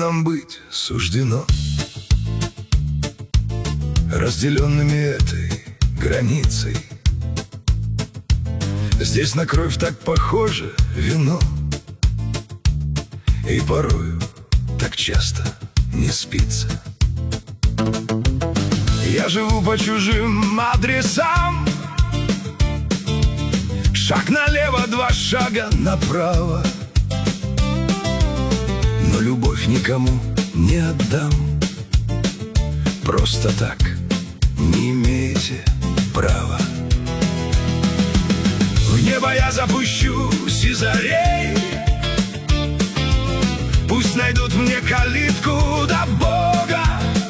нам быть суждено, разделенными этой границей. Здесь на кровь так похоже вино, и порою так часто не спится. Я живу по чужим адресам, шаг налево, два шага направо, но любовь никому не отдам. Просто так не имеете права. В небо я запущу сизарей, пусть найдут мне калитку до Бога.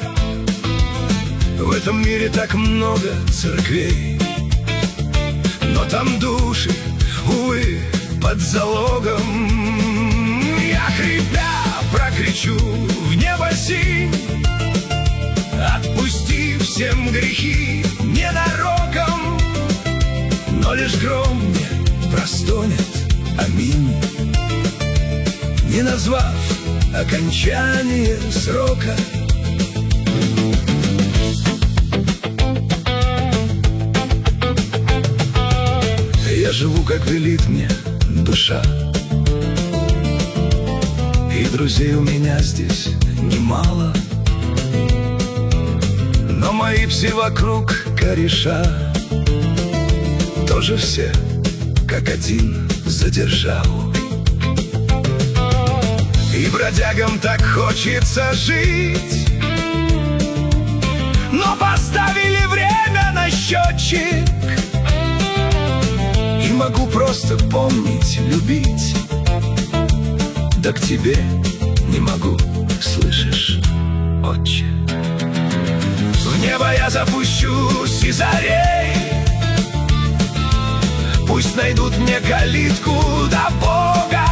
В этом мире так много церквей, но там души, увы, под залогом. Я хрипя прокричу в небо синь: отпусти всем грехи ненароком. Но лишь гром мне простонет аминь, не назвав окончание срока. Я живу, как велит мне душа, и друзей у меня здесь немало, но мои все вокруг кореша тоже все как один за державу. И бродягам так хочется жить, но поставили время на счетчик. И могу просто помнить, любить, да к тебе не могу, слышишь, отче? В небо я запущу сизарей, пусть найдут мне калитку до Бога.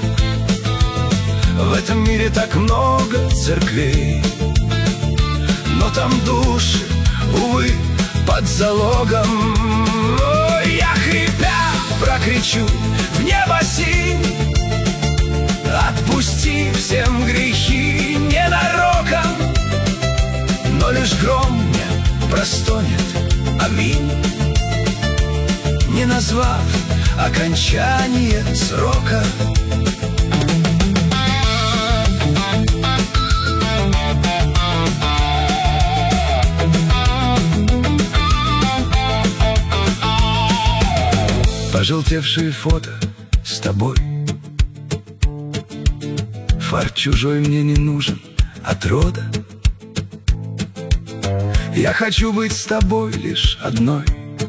В этом мире так много церквей, но там души, увы, под залогом. Ой, я хрипя прокричу в небо синь: отпусти всем грехи ненароком. Но лишь гром мне простонет аминь, не назвав окончание срока. Пожелтевшие фото с тобой, фарт чужой мне не нужен от рода. Я хочу быть с тобой лишь одной.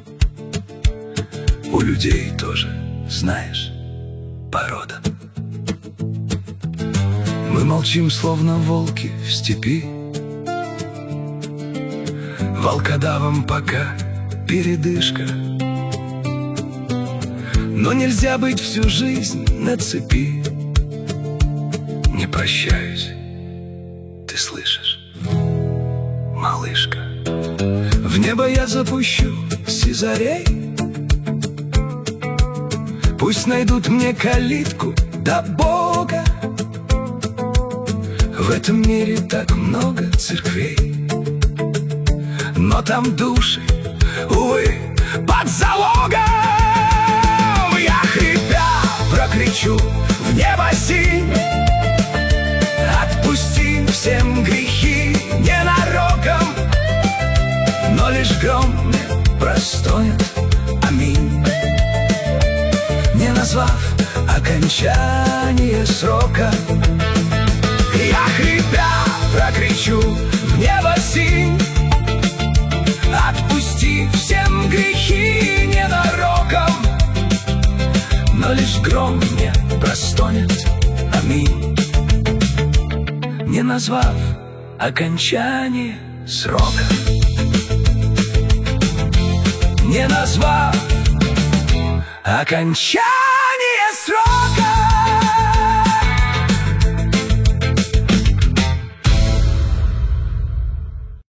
У людей тоже, знаешь, порода. Мы молчим, словно волки в степи, волкодавам пока передышка. Но нельзя быть всю жизнь на цепи. Не прощаюсь, ты слышишь, малышка? В небо я запущу сизарей, пусть найдут мне калитку до Бога. В этом мире так много церквей, но там души, увы, под залогом. Я хрипя прокричу в небо синь: отпусти всем грехи ненароком. Но лишь гром мне простонет аминь, не назвав окончание срока. Я хрипя прокричу в небо синь: отпусти всем грехи ненароком. Но лишь гром мне простонет аминь, не назвав окончание срока. Не назвав окончание срока.